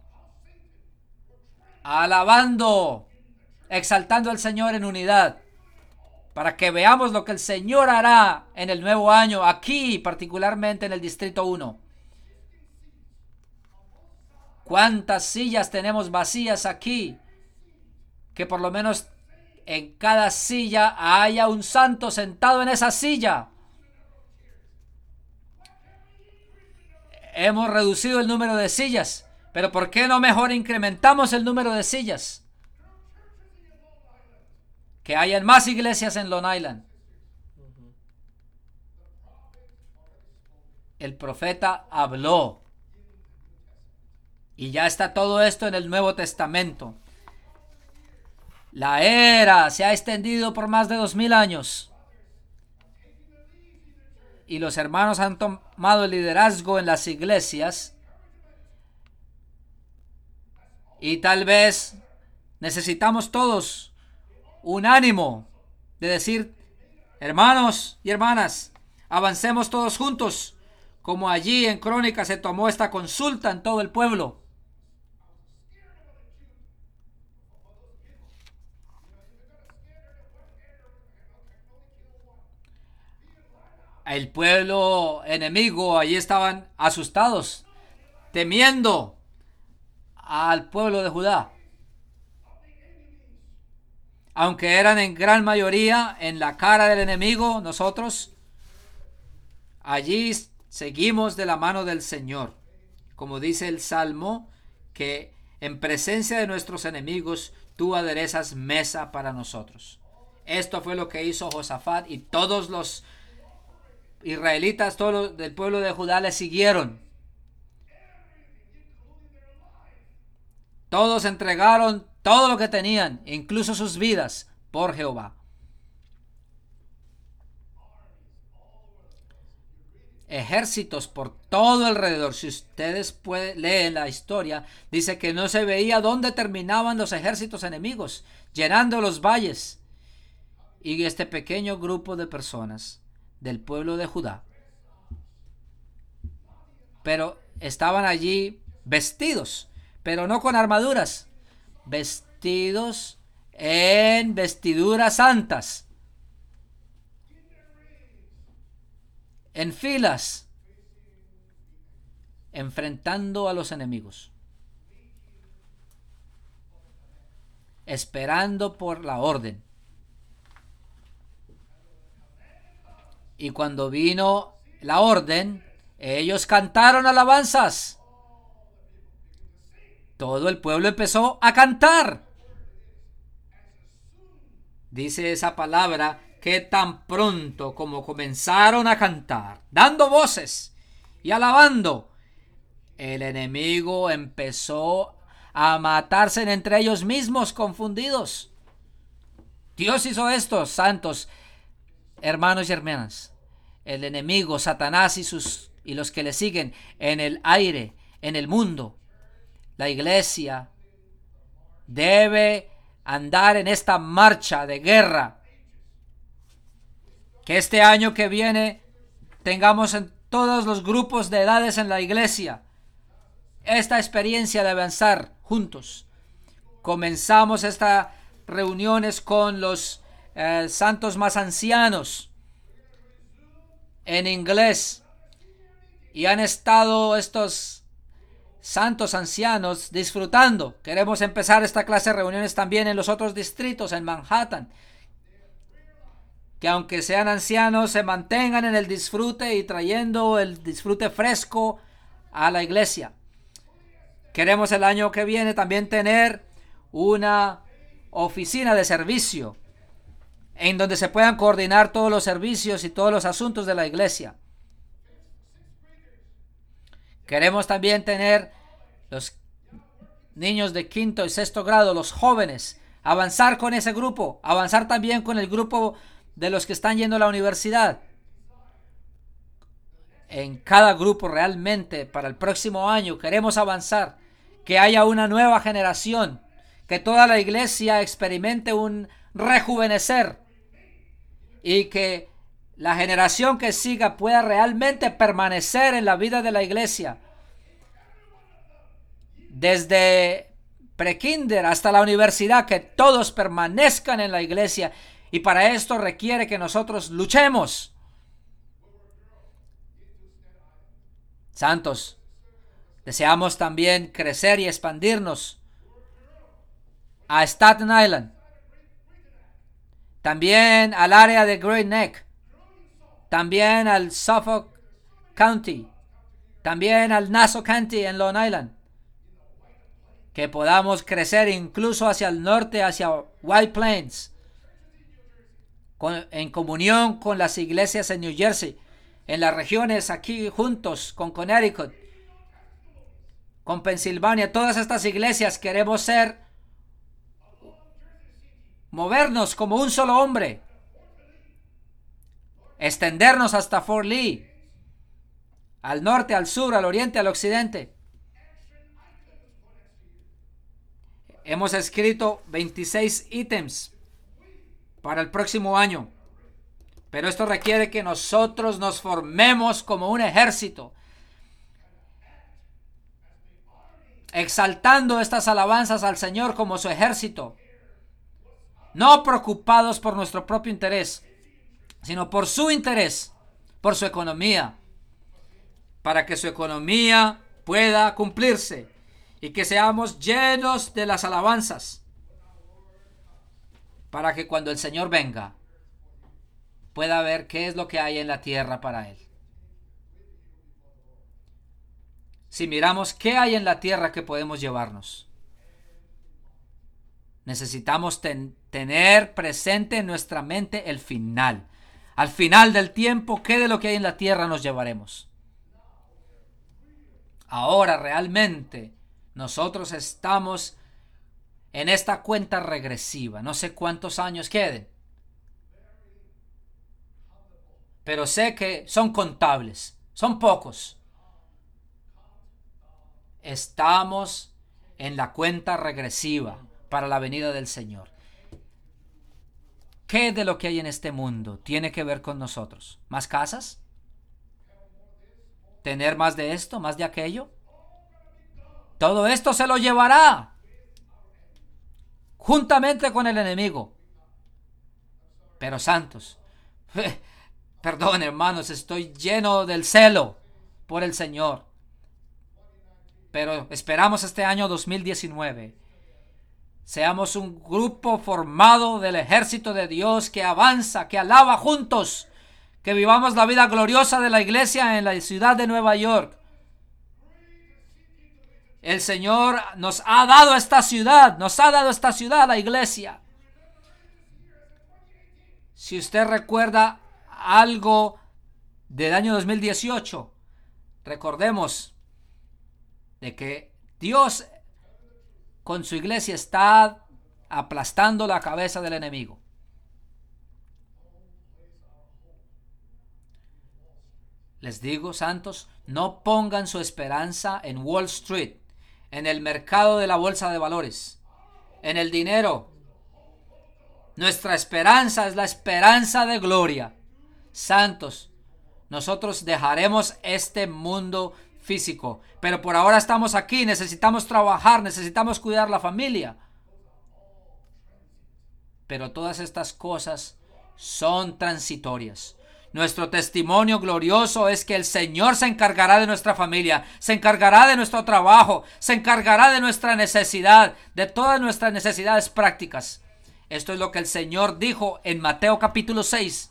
Speaker 1: alabando, exaltando al Señor en unidad, para que veamos lo que el Señor hará en el nuevo año, aquí particularmente en el Distrito uno. ¿Cuántas sillas tenemos vacías aquí? Que por lo menos en cada silla haya un santo sentado en esa silla. Hemos reducido el número de sillas, pero ¿por qué no mejor incrementamos el número de sillas? Que hayan más iglesias en Long Island. El profeta habló. Y ya está todo esto en el Nuevo Testamento. La era se ha extendido por más de dos mil años. Y los hermanos han tomado el liderazgo en las iglesias. Y tal vez necesitamos todos un ánimo de decir: hermanos y hermanas, avancemos todos juntos, como allí en Crónicas se tomó esta consulta en todo el pueblo. El pueblo enemigo allí estaban asustados, temiendo al pueblo de Judá. Aunque eran en gran mayoría en la cara del enemigo, nosotros allí seguimos de la mano del Señor. Como dice el Salmo, que en presencia de nuestros enemigos tú aderezas mesa para nosotros. Esto fue lo que hizo Josafat, y todos los israelitas, todos los del pueblo de Judá le siguieron. Todos entregaron todo lo que tenían, incluso sus vidas, por Jehová. ejércitos por todo alrededor. Si ustedes pueden leer la historia, dice que no se veía dónde terminaban los ejércitos enemigos, llenando los valles. Y este pequeño grupo de personas del pueblo de Judá, pero estaban allí vestidos, pero no con armaduras, vestidos en vestiduras santas, en filas, enfrentando a los enemigos, esperando por la orden. Y cuando vino la orden, ellos cantaron alabanzas. Todo el pueblo empezó a cantar. Dice esa palabra que tan pronto como comenzaron a cantar, dando voces y alabando, el enemigo empezó a matarse entre ellos mismos, confundidos. Dios hizo esto, santos hermanos y hermanas. El enemigo, Satanás y sus y los que le siguen en el aire, en el mundo. La iglesia debe andar en esta marcha de guerra. Que este año que viene tengamos en todos los grupos de edades en la iglesia esta experiencia de avanzar juntos. Comenzamos estas reuniones con los eh, santos más ancianos en inglés, y han estado estos santos ancianos disfrutando. Queremos empezar esta clase de reuniones también en los otros distritos, en Manhattan, que aunque sean ancianos se mantengan en el disfrute y trayendo el disfrute fresco a la iglesia. Queremos el año que viene también tener una oficina de servicio en donde se puedan coordinar todos los servicios y todos los asuntos de la iglesia. Queremos también tener los niños de quinto y sexto grado, los jóvenes, avanzar con ese grupo, avanzar también con el grupo de los que están yendo a la universidad. En cada grupo realmente para el próximo año queremos avanzar, que haya una nueva generación, que toda la iglesia experimente un rejuvenecer y que la generación que siga pueda realmente permanecer en la vida de la iglesia desde prekinder hasta la universidad, que todos permanezcan en la iglesia, y para esto requiere que nosotros luchemos. Santos, deseamos también crecer y expandirnos a Staten Island, también al área de Great Neck, también al Suffolk County, también al Nassau County en Long Island, que podamos crecer incluso hacia el norte, hacia White Plains, con, en comunión con las iglesias en New Jersey, en las regiones aquí juntos con Connecticut, con Pensilvania. Todas estas iglesias queremos ser, movernos como un solo hombre, extendernos hasta Fort Lee, al norte, al sur, al oriente, al occidente. Hemos escrito veintiséis ítems para el próximo año, pero esto requiere que nosotros nos formemos como un ejército, exaltando estas alabanzas al Señor como su ejército, no preocupados por nuestro propio interés, sino por su interés, por su economía, para que su economía pueda cumplirse y que seamos llenos de las alabanzas, para que cuando el Señor venga pueda ver qué es lo que hay en la tierra para Él. Si miramos qué hay en la tierra que podemos llevarnos, necesitamos ten, tener presente en nuestra mente el final. Al final del tiempo, ¿qué de lo que hay en la tierra nos llevaremos? Ahora realmente nosotros estamos en esta cuenta regresiva. No sé cuántos años queden, pero sé que son contables. son pocos. Estamos en la cuenta regresiva para la venida del Señor. ¿Qué de lo que hay en este mundo tiene que ver con nosotros? ¿Más casas? ¿Tener más de esto, más de aquello? Todo esto se lo llevará juntamente con el enemigo. Pero santos, perdón hermanos, estoy lleno del celo por el Señor. Pero esperamos este año dos mil diecinueve seamos un grupo formado del ejército de Dios que avanza, que alaba juntos, que vivamos la vida gloriosa de la iglesia en la ciudad de Nueva York. El Señor nos ha dado esta ciudad, nos ha dado esta ciudad, la iglesia. Si usted recuerda algo del año dos mil dieciocho, recordemos de que Dios con su iglesia está aplastando la cabeza del enemigo. Les digo, santos, no pongan su esperanza en Wall Street, en el mercado de la bolsa de valores, en el dinero. Nuestra esperanza es la esperanza de gloria. Santos, nosotros dejaremos este mundo físico, pero por ahora estamos aquí, necesitamos trabajar, necesitamos cuidar la familia. Pero todas estas cosas son transitorias. Nuestro testimonio glorioso es que el Señor se encargará de nuestra familia, se encargará de nuestro trabajo, se encargará de nuestra necesidad, de todas nuestras necesidades prácticas. Esto es lo que el Señor dijo en Mateo capítulo seis.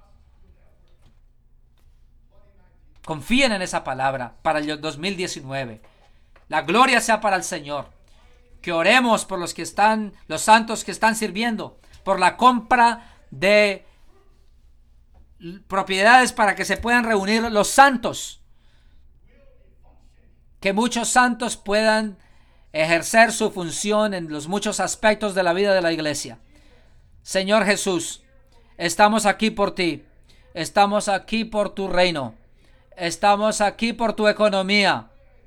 Speaker 1: Confíen en esa palabra para el dos mil diecinueve. La gloria sea para el Señor. Que oremos por los que están, los santos que están sirviendo, por la compra de propiedades para que se puedan reunir los santos. Que muchos santos puedan ejercer su función en los muchos aspectos de la vida de la iglesia. Señor Jesús, estamos aquí por ti. Estamos aquí por tu reino. Estamos aquí por tu economía.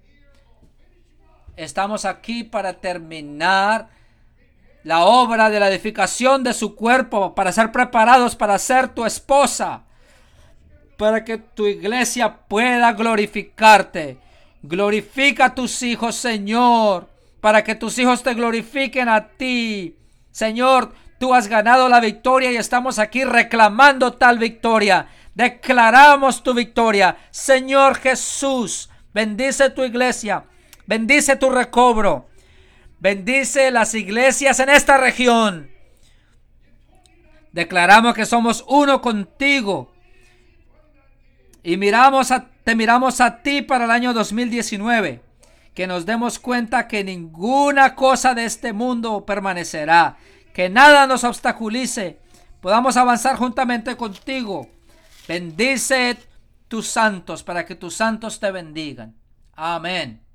Speaker 1: Estamos aquí para terminar la obra de la edificación de su cuerpo, para ser preparados para ser tu esposa, para que tu iglesia pueda glorificarte. Glorifica a tus hijos, Señor, para que tus hijos te glorifiquen a ti. Señor, tú has ganado la victoria y estamos aquí reclamando tal victoria. Declaramos tu victoria. Señor Jesús, bendice tu iglesia, bendice tu recobro, bendice las iglesias en esta región. Declaramos que somos uno contigo y miramos a, te miramos a ti para el año dos mil diecinueve. Que nos demos cuenta que ninguna cosa de este mundo permanecerá, que nada nos obstaculice, podamos avanzar juntamente contigo. Bendice tus santos para que tus santos te bendigan. Amén.